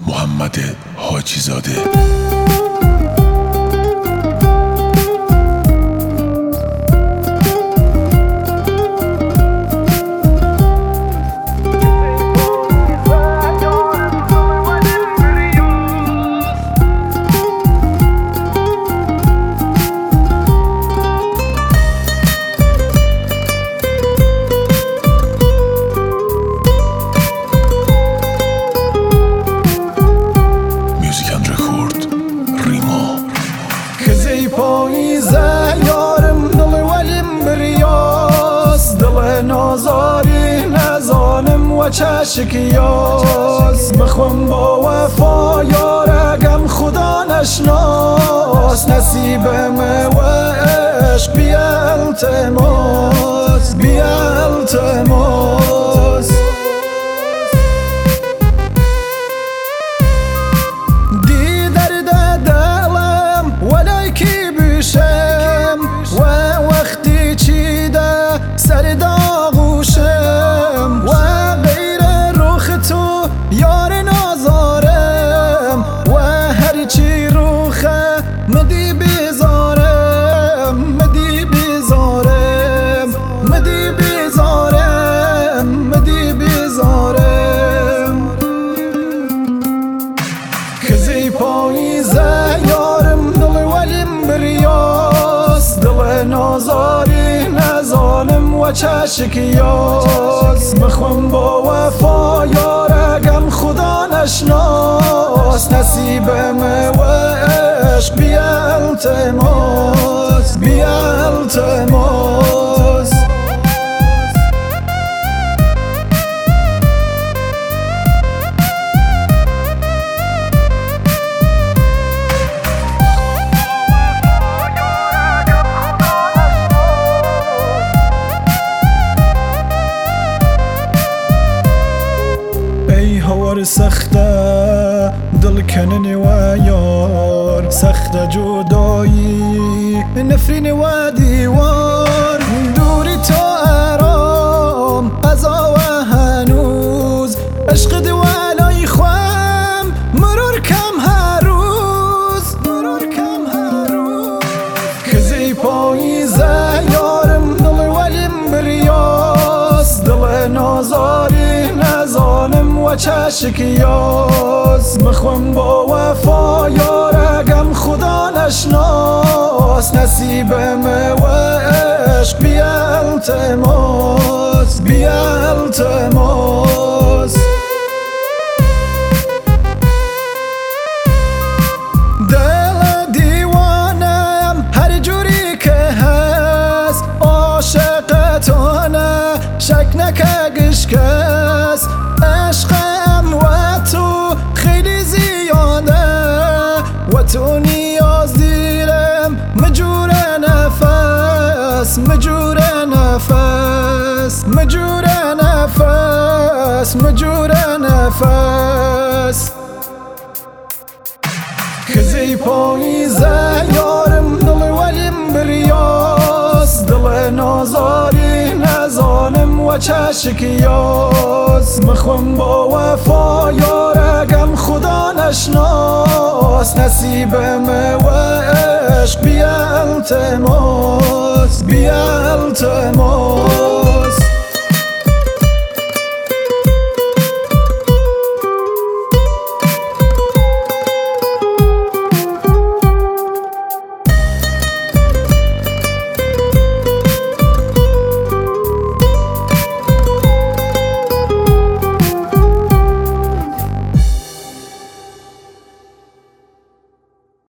محمد حاجی زاده. پاییزه یارم دل ولیم بریاس، دل نازاری نزانم و چشکیاس. بخوام با وفا یارگم خدا نشناس، نصیبم و عشق بی التماس، بی التماس. دی درد دلم ولیکی و وقتی چیده سر داغوشم، و غیر روخ تو یار نازارم، و هرچی روخه مدی بیزارم، مدی بیزارم، مدی بیزارم، مدی بیزارم. کزی پاییزه یارم دل ولیم بریاس، دل نازاری نزانم و چشکیاس. بخوام با وفا یارگم خدا نشناس، نصیبم و عشق بی التماس، بی التماس. هوار سخته دل کننی و یار، سخته جدایی نفرین و دیوار. دوری تو آرام از و هنوز، عشق دوالای خوام مرور کم هر روز، مرور کم هر روز. کزی پاییزه یارم دل ولیم بریاس، دل نازاری نزانم و چشکیاس. بخوام با وفا یارگم خدا نشناس، نصیبم و عشق بی التماس، بی التماس. دل دیوانم هر جوری که هست، عاشقتانه شک نکگش کس. عشقم و تو خیلی زیاده، و تو نیاز دیرم مجور نفس، مجور نفس، مجور نفس، مجور نفس. کزی پاییزه یارم دل ولیم بریاس، دل نازاری نزانم و چشکیاس. بخوام با وفا یارگم خدا نشناس، نصیبم و عشق بی التماس، بی التماس.